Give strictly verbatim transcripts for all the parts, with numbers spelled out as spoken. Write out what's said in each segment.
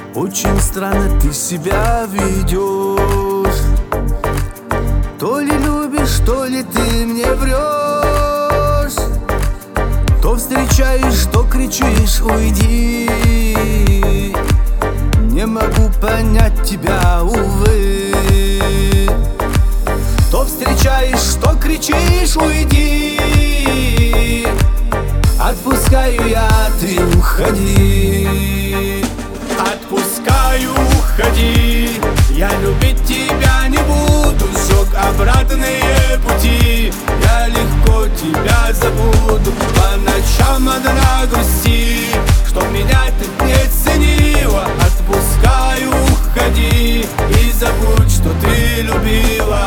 Очень странно ты себя ведешь. То ли любишь, то ли ты мне врешь. То встречаешь, то кричишь: уйди. Не могу понять тебя, увы. То встречаешь, то кричишь: уйди. Отпускаю я, ты уходи. Отпускаю, уходи. Я любить тебя не буду. Сжег обратные пути. Я легко тебя забуду. По ночам одна грусти, что меня ты не ценила. Отпускаю, уходи. И забудь, что ты любила.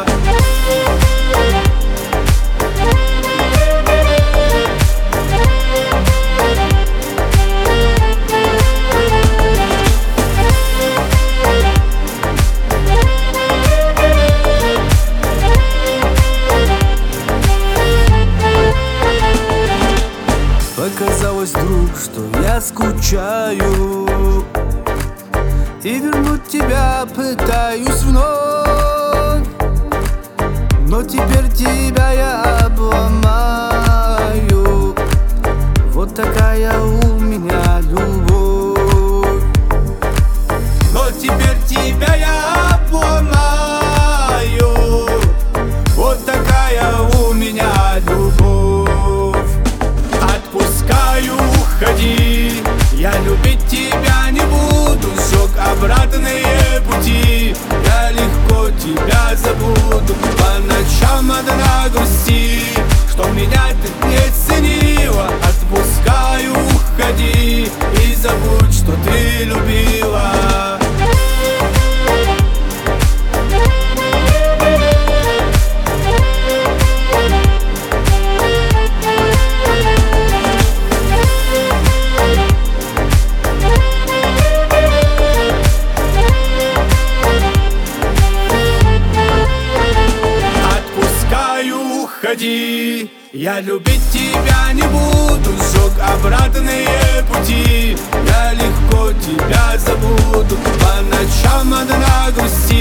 Показалось вдруг, что я скучаю, и вернуть тебя пытаюсь вновь. Но теперь тебя я обломаю. Вот такая у меня любовь. Но теперь тебя я обломаю. Вот такая у меня любовь. Отпускаю, уходи. Я любить тебя не буду. Сжег обратные пути. Я легко тебя забуду. По ночам одна грусти, что меня ты не ценила. Отпускаю, уходи. И забудь, что ты любила. Уходи. Я любить тебя не буду. Сжег обратные пути. Я легко тебя забуду. По ночам одна грусти.